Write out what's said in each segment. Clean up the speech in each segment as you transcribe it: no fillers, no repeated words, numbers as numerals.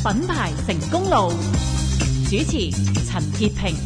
品牌成功路，主持陳潔平。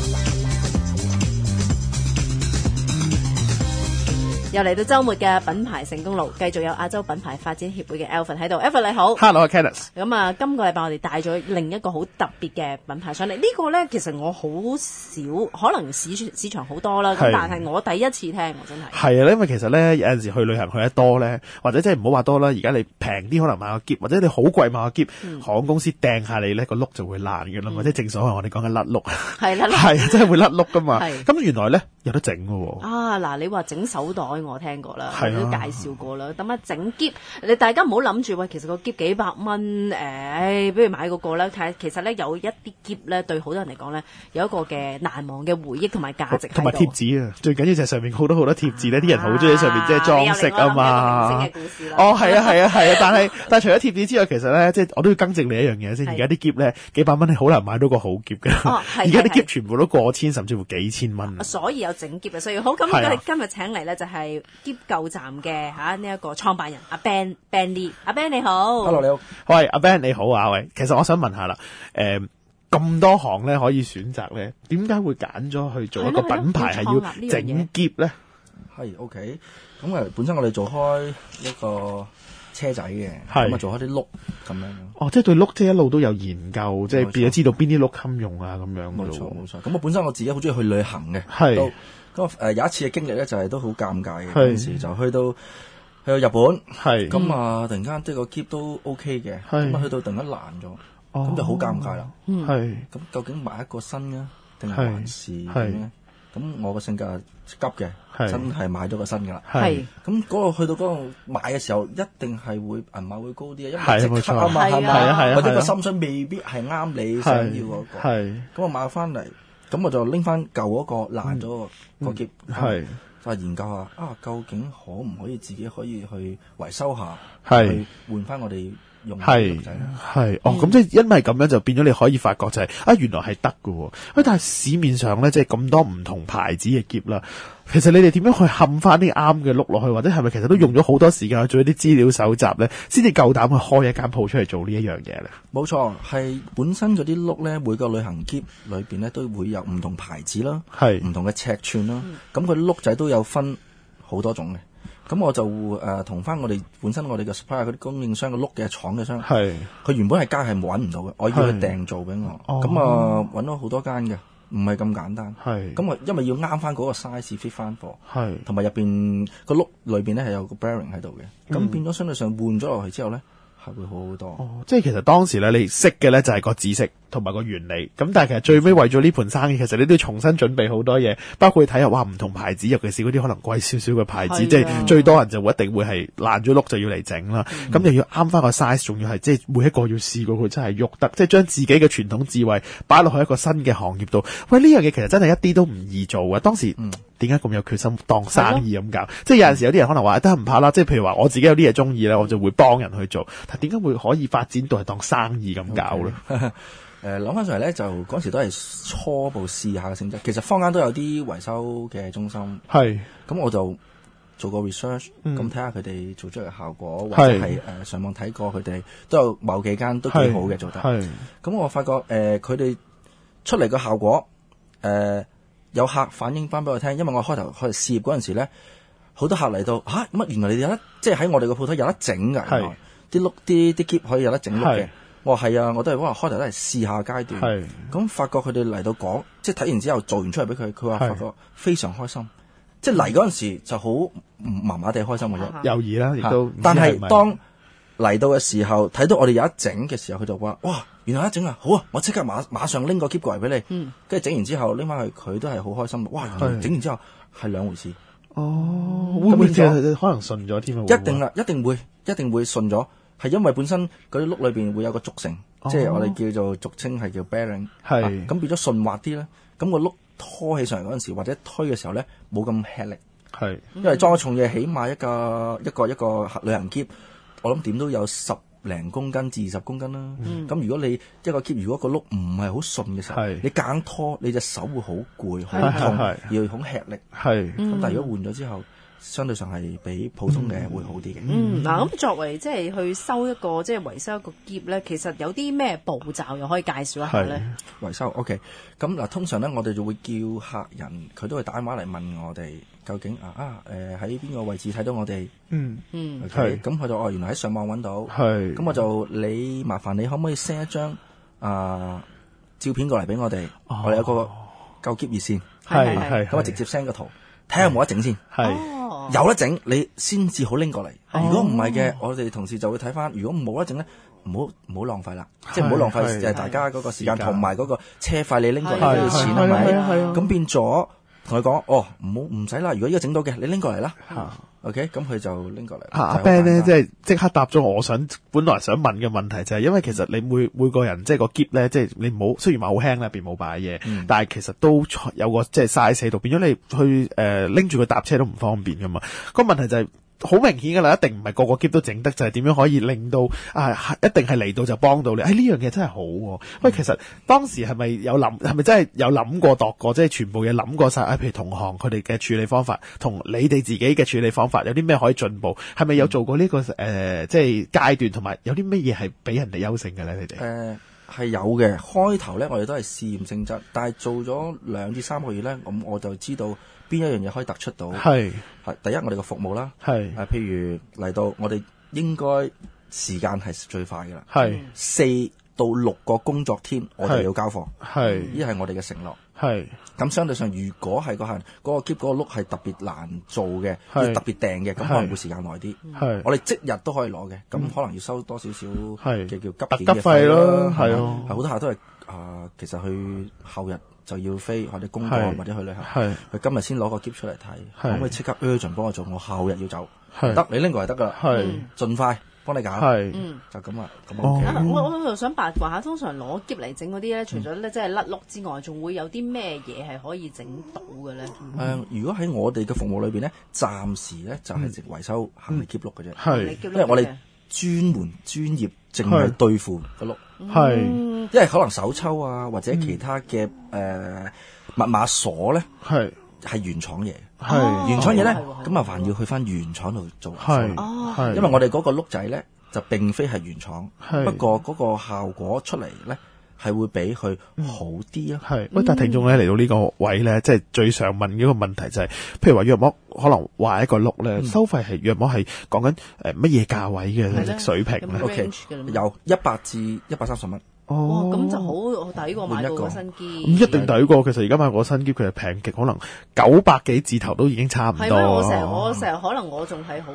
又嚟到週末嘅品牌成功路，繼續有亞洲品牌發展協會嘅 Alfred 喺度。Alfred 你好 ，Hello Kenneth。 咁啊，今個禮拜我哋帶咗另一個好特別嘅品牌上嚟。呢個咧其實我好少，可能市場好多啦，咁但係我第一次聽，我真係。 係啊，因為其實咧有陣時去旅行去得多咧，或者即係唔好話多啦。而家你平啲可能買個篋，或者你好貴買個篋，航空公司掟下你咧個碌就會爛嘅啦嘛，即係正所謂我哋講嘅甩碌。係啦， 係真係會甩碌噶嘛。咁原來咧有得整嘅喎。 啊嗱，你話整手袋我聽過啦，我都介紹過啦。咁啊整篋，你大家唔好諗住喂，其實個篋幾百蚊，不如買個啦。其實咧有一啲篋咧對好多人嚟講咧有一個嘅難忘嘅回憶同埋價值喺度。 同埋貼紙啊，最緊要就係上面好多貼紙咧，啲人好中意喺上面即係裝飾啊嘛。哦，係啊，但係除咗貼紙之外，其實咧即係我都要更正你一樣嘢先。而家啲篋咧幾百蚊你好難買到個好篋嘅。而家啲篋全部都過千，甚至乎幾千蚊。 所以有整篋嘅需要。好，咁我哋今日請嚟咧就係篋舊站嘅呢一個創辦人阿 Ben Lee。阿 Ben 你好。 Hello 你好。 喂，阿 Ben 你好啊。喂，其實我想問下啦，咁多行咧可以選擇咧，點解會揀咗去做一個品牌係要整篋咧？ 係 OK，咁本身我哋做開一個車仔嘅，咁啊做開啲碌咁樣。 哦，即係對碌即係一路都有研究，即係變咗知道邊啲碌襟用啊咁樣。 冇錯。咁我本身我自己好中意去旅行嘅。係。咁有一次嘅經歷咧，就係都好尷尬嘅。嗰陣時就去到日本。係。咁啊，突然間即係個篋都 OK 嘅。係。咁啊去到突然間爛咗。咁就好尷尬啦。係。咁究竟買一個新啊，定係還是點咧？咁我個性格急嘅，真係買咗個新噶啦。係。咁去到嗰度買嘅時候，一定係會銀碼會高啲啊，因為即刻啊嘛，係咪？或者個心水未必係啱你想要嗰個。係。咁我買翻嚟，咁我就拎翻舊嗰個爛咗個篋，係就研究下究竟可唔可以自己可以去維修下，去換翻我哋。係咁即係因為咁樣就變咗你可以發覺就係原來係得喎。但係市面上咧即係咁多唔同牌子嘅篋啦，其實你哋點樣去冚翻啲啱嘅碌落去，或者係咪其實都用咗好多時間去做一啲資料搜集咧，先至夠膽去開一間鋪出嚟做呢一樣嘢咧？ 冇錯，係本身嗰啲碌咧，每個旅行篋裏邊咧都會有唔同牌子啦，係唔同嘅尺寸啦，咁佢碌仔都有分好多種嘅。咁我就同翻我哋本身我哋嘅 supplier 嗰啲供應商嘅碌嘅廠嘅商，係佢原本係街係揾唔到嘅，我要佢訂做俾我，咁揾咗好多間嘅，唔係咁簡單。係咁我因為要啱翻嗰個 size fit 翻貨，係同埋入邊個碌裏邊咧係有個 bearing 喺度嘅，咁變咗相對上換咗落去之後咧，係會好好多。 即係其實當時咧你識嘅咧就係個知識同埋個原理，咁但係其實最尾為咗呢盤生意，其實你都要重新準備好多嘢，包括你睇下唔同牌子，尤其是嗰啲可能貴少少嘅牌子，即係最多人就一定會係爛咗碌就要嚟整啦。咁又要啱翻個 size， 仲要係即係每一個要試過佢真係喐得，即係將自己嘅傳統智慧擺落去一個新嘅行業度。喂，呢樣嘢其實真係一啲都唔易做啊！當時點解咁有決心當生意咁搞？即係有陣時有啲人可能話得唔怕啦，即係譬如話我自己有啲嘢中意咧，我就會幫人去做。但點解會可以發展到係當生意咁搞咧？ 諗翻上嚟咧，就嗰時都係初步試下嘅性質。其實坊間都有啲維修嘅中心，係咁我就做個 research，咁睇下佢哋做出嚟嘅效果，或者係上網睇過佢哋都有某幾間都幾好嘅做得。咁我發覺佢哋出嚟嘅效果，有客反映翻俾我聽，因為我開頭去試業嗰陣時咧，好多客嚟到乜原來你哋有得即係喺我哋個鋪頭有得整㗎，原來啲碌啲篋可以有得整碌嘅。我話係啊，我都係開頭都係試下階段，咁發覺佢哋嚟到講，即係睇完之後做完出嚟俾佢，佢話發覺非常開心，即係嚟嗰陣時就好麻麻地開心嘅啫， 猶豫啦，亦都。 但係當嚟到嘅時候，睇到我哋有得整嘅時候，佢就話：哇，原來有得整啊！好啊，我即刻馬上拎個篋過嚟俾你，跟住整完之後拎翻去，佢都係好開心。哇，整完之後係兩回事。 哦，會唔會可能順咗添啊？ 一定啦，一定會順咗。係因為本身嗰啲碌裏邊會有個軸承，即係我哋叫做俗稱係叫 bearing， 係咁變咗順滑啲咧。咁個碌拖起上嚟嗰陣時，或者推嘅時候咧，冇咁吃力。係因為裝重嘢，起碼一個旅行篋，我諗點都有10零公斤至20公斤啦。咁如果你一個篋，如果個碌唔係好順嘅時候，你硬拖，你隻手會好攰、好痛，要好吃力。係咁，但係如果換咗之後， 相對上係比普通嘅會好啲嘅。 嗱，咁作為即係去收一個即係維修一個篋咧，其實有啲咩步驟又可以介紹一下咧？ 維修 OK， 咁嗱，通常咧我哋就會叫客人，佢都會打電話嚟問我哋究竟喺邊個位置睇到我哋。OK， 咁佢就原來喺上網揾到。咁我就麻煩你可唔可以 send 一張照片過嚟俾我哋？我哋有個救篋熱線。咁我直接 send 個圖，睇下有冇得整先。有得整，你先至好拎過嚟。如果唔係嘅，我哋同事就會睇翻。如果冇得整咧，唔好浪費啦，即係唔好浪費大家嗰個時間同埋嗰個車費，你拎過嚟都要錢係咪？咁變咗同佢講，唔使啦。如果呢個整到嘅，你拎過嚟啦。OK， 咁佢就拎過嚟。 阿 Ben 咧，即係即刻答咗我本來想問嘅問題，就係因為其實你每個人即係個篋咧，即係你冇雖然話好輕啦，入邊冇擺嘢，但係其實都有個即係 size 度，變咗你去拎住佢搭車都唔方便噶嘛。個問題就係好明顯噶啦，一定唔係個個篋都整得，就係點樣可以令到一定係嚟到就幫到你。呢樣嘢真係好喎。喂，其實當時係咪真係有諗過度過，即係全部嘢諗過晒？譬如同行佢哋嘅處理方法，同你哋自己嘅處理方法，有啲咩可以進步？係咪有做過呢個即係階段，同埋有啲乜嘢係比人哋優勝嘅咧？你哋係有嘅。開頭咧，我哋都係試驗性質，但係做咗2至3個月咧，咁我就知道邊一樣嘢可以突出到。係第一，我哋嘅服務啦。譬如嚟到，我哋應該時間係最快嘅啦。4到6個工作天，我哋要交貨。呢係我哋嘅承諾。咁相對上，如果係嗰個篋嗰個碌係特別難做嘅，要特別訂嘅，咁可能會時間耐啲。我哋即日都可以攞嘅，咁可能要收多少少嘅叫急件嘅費咯。好多客都係其實佢後日就要飛，或者公幹或者去旅行，佢今日先攞個篋出嚟睇，可唔可以即刻 urgent 幫我做？我後日要走，得你拎過嚟得噶啦，盡快幫你搞，就咁啊，咁 OK。 我就想八卦下，通常攞篋嚟整嗰啲咧，除咗咧即係甩碌之外，仲會有啲咩嘢係可以整到嘅咧？ 如果喺我哋嘅服務裏邊咧，暫時咧就係維修行李篋碌嘅啫，因為我哋專業淨係對付個碌，因為可能手抽或者其他嘅密碼鎖咧係原廠嘢，原廠嘢咧咁麻煩要去翻原廠度做維修，因為我哋嗰個碌仔咧就並非係原廠，不過嗰個效果出嚟咧係會比佢好啲啊。 喂，但係聽眾咧嚟到呢個位咧，即係最常問嘅一個問題就係，譬如話約莫可能壞一個碌咧，收費係約莫係講緊乜嘢價位嘅水平咧 ？OK， 由100至130蚊。 咁就好抵過買個新機。 咁一定抵過。其實而家買個新機佢係平極，可能900幾字頭都已經差唔多。 我成日可能我仲係好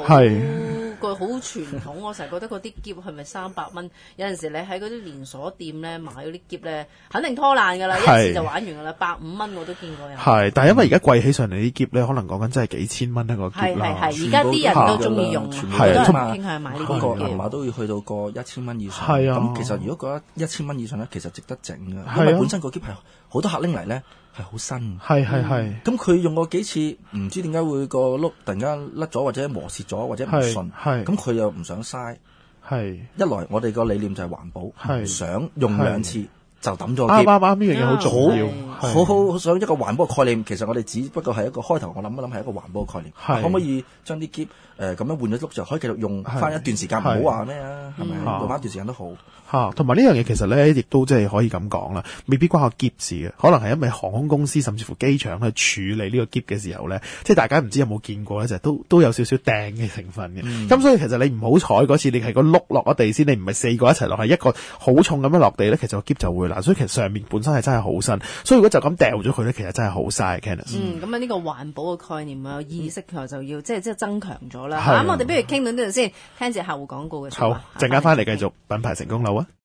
傳統，我成日覺得嗰啲篋係咪300蚊？有陣時你喺嗰啲連鎖店咧買嗰啲篋咧，肯定拖爛㗎啦，一次就玩完㗎啦，150蚊我都見過有。 但係因為而家貴起上嚟啲篋咧，可能講緊真係幾千蚊一個篋啦。 而家啲人都中意用，好多人傾向買呢啲篋。 銀碼都要去到個1000蚊以上。咁其實如果覺得1000蚊以上咧，其實值得整嘅，因為本身個篋係好多客拎嚟咧係好新。咁佢用過幾次，唔知點解會個碌突然間甩咗，或者磨蝕咗，或者唔順。咁佢又唔想嘥。一來我哋個理念就係環保，唔想用2次就抌咗。啱呢樣嘢好重要， 好想一個環保嘅概念。其實我哋只不過係一個開頭，我諗一諗係一個環保嘅概念。可唔可以將啲篋咁樣換咗碌就可以繼續用翻一段時間？唔好話咩啊，係咪用翻一段時間都好。 同埋呢樣嘢其實咧，亦都即係可以咁講啦，未必關個篋事嘅，可能係因為航空公司甚至乎機場去處理呢個篋嘅時候咧，即係大家唔知有冇見過咧，就都有少少掟嘅成分嘅。咁所以其實你唔好彩嗰次，你係個碌落咗地先，你唔係4個一齊落，係一個好重咁樣落地咧，其實個篋就會爛。所以其實上面本身係真係好新，所以如果就咁掉咗佢咧，其實真係好嘥。 咁呢個環保嘅概念啊，意識佢就要即係增強咗啦。咁我哋不如傾到呢度先，聽住客戶廣告嘅。 好，陣間翻嚟繼續品牌成功樓啊！